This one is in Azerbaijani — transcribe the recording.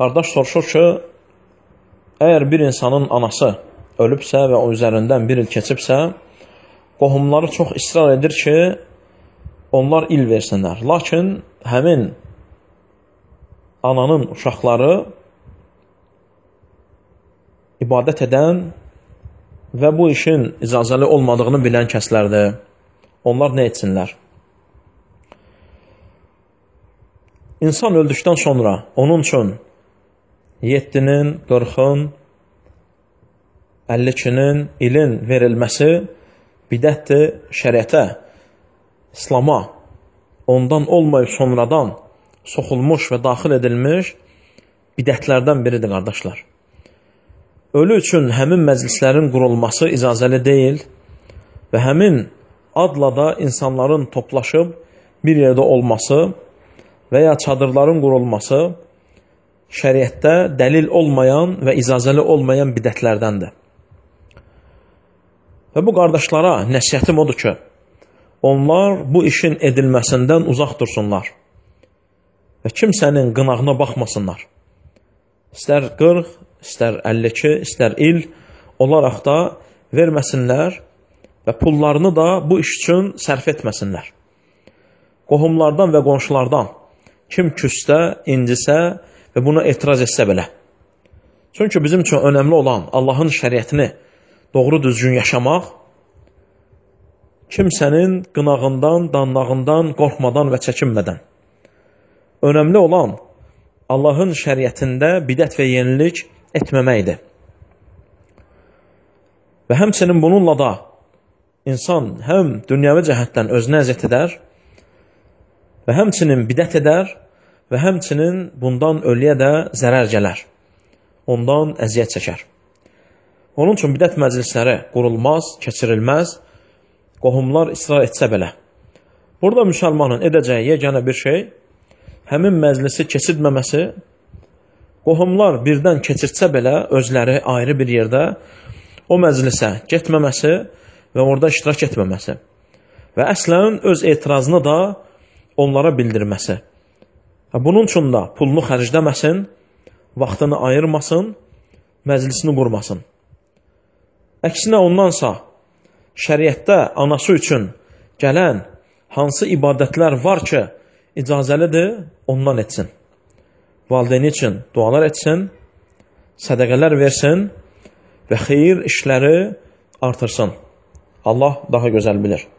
Qardaş soruşur ki, əgər bir insanın anası ölübsə və o üzərindən bir il keçibsə, qohumları çox israr edir ki, onlar il versinlər. Lakin həmin ananın uşaqları ibadət edən və bu işin icazəli olmadığını bilən kəslərdir. Onlar nə etsinlər? İnsan öldükdən sonra onun üçün 7-nin, 40-ın, 52-nin, ilin verilməsi bidətdir şəriətə, İslama, ondan olmayıb sonradan soxulmuş və daxil edilmiş bidətlərdən biridir, qardaşlar. Ölü üçün həmin məclislərin qurulması icazəli deyil və həmin adla da insanların toplaşıb bir yerdə olması və ya çadırların qurulması şəriətdə dəlil olmayan və icazəli olmayan bidətlərdəndir. Və bu qardaşlara nəsihətim odur ki, onlar bu işin edilməsindən uzaq dursunlar və kimsənin qınağına baxmasınlar. İstər 40, istər 52, istər il olaraq da verməsinlər və pullarını da bu iş üçün sərf etməsinlər. Qohumlardan və qonşulardan kim küsdə, incisə və buna etiraz etsə belə. Çünki bizim üçün önəmli olan Allahın şəriətini doğru düzgün yaşamaq, kimsənin qınağından, danlağından, qorxmadan və çəkinmədən. Önəmli olan Allahın şəriətində bidət və yenilik etməməkdir. Və həmçinin bununla da insan həm dünyəvi cəhətdən özünə əziyyət edər və həmçinin bidət edər və həmçinin bundan ölüyə də zərər gələr. Ondan əziyyət çəkər. Onun üçün bidət məclisləri qurulmaz, keçirilməz, qohumlar israr etsə belə. Burada müsəlmanın edəcəyi yeganə bir şey, həmin məclisi keçirməməsi, qohumlar birdən keçirtsə belə özləri ayrı bir yerdə o məclisə getməməsi və orada iştirak etməməsi və əslən öz etirazını da onlara bildirməsi. Bunun üçün də pulunu xərcləməsin, vaxtını ayırmasın, məclisini qurmasın. Əksinə ondansa, şəriətdə anası üçün gələn hansı ibadətlər var ki, icazəlidir, ondan etsin. Valideyni üçün dualar etsin, sədəqələr versin və xeyir işləri artırsın. Allah daha gözəl bilir.